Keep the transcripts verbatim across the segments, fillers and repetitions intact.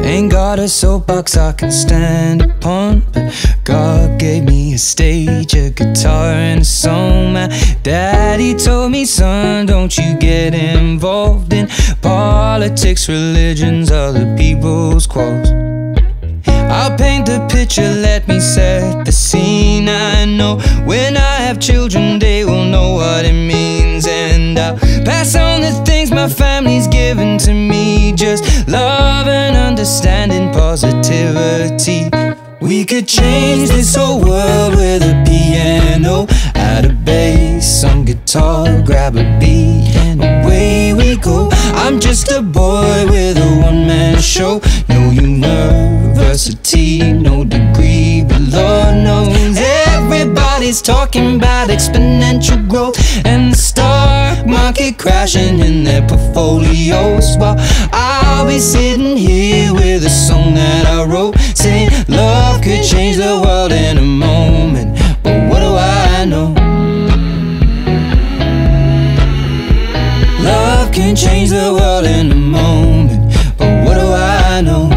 Ain't got a soapbox I can stand upon, but God gave me a stage, a guitar and a song. My daddy told me, son, don't you get involved in politics, religions, other people's quarrels. I'll paint the picture, let me set the scene. I know when I have children they will know what it means, and I'll pass on the things my family's given to me. Just love and understanding, positivity. We could change this whole world with a piano, add a bass, some guitar, grab a beat, and away we go. I'm just a boy with a one-man show. No university, no degree, but Lord knows everybody's talking about exponential growth and the stock market crashing in their portfolios, while I'll be sitting here with a song that I wrote, saying love could change the world in a moment. But what do I know? Love can change the world in a moment. But what do I know?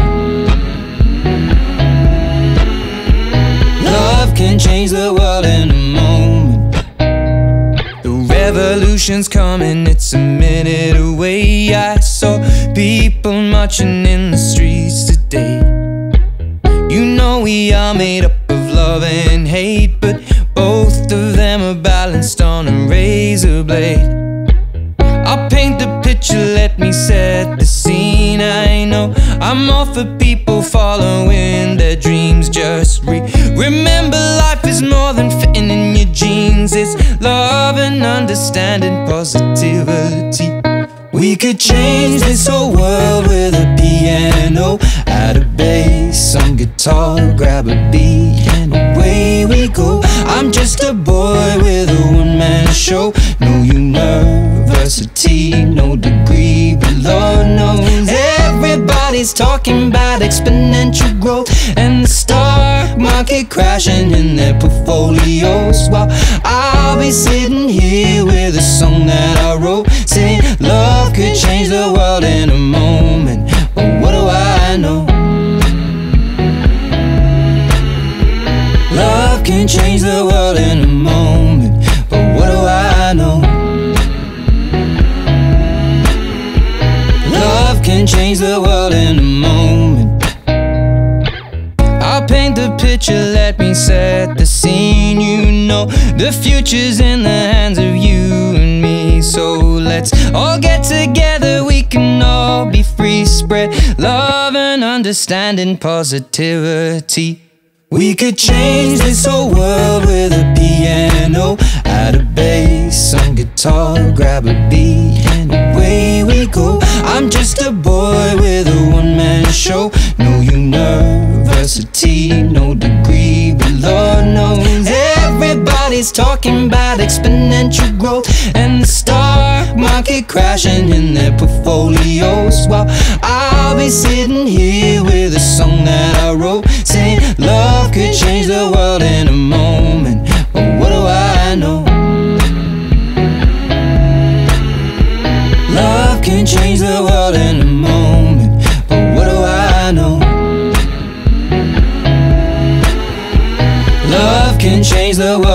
Love can change the world in a moment. The revolution's coming, it's a minute away. I saw people marching in the streets today. You know we are made up of love and hate, but both of them are balanced on a razor blade. I'll paint the picture, let me set the scene. I know I'm all for people following their dreams. Just re remember, life is more than fitting in your jeans. It's love and understanding, positivity. We could change this whole world with a piano, add a bass, some guitar, grab a beat, and away we go. I'm just a boy with a one-man show. No university, no degree, but Lord knows everybody's talking about exponential growth and the stock market crashing in their portfolios, while I'll be sitting here with a song that I wrote, saying love could change the world in a moment. But what do I know? Love can change the world in a moment. But what do I know? Love can change the world in a moment. I'll paint the picture, let me set the scene. You know the future's in the hands of you and me, so let's all get together, we can all be free. Spread love and understanding, positivity. We could change this whole world with a piano, add a bass, some guitar, grab a beat, and away we go. I'm just a boy with a one-man show. No university, no degree, but Lord knows everybody's talking about exponential growth and the stock market crashing in their portfolios, while I'll be sitting here with a song that I wrote, saying love could change the world in a moment. But what do I know? Love can change the world in a moment. But what do I know? Love can change the world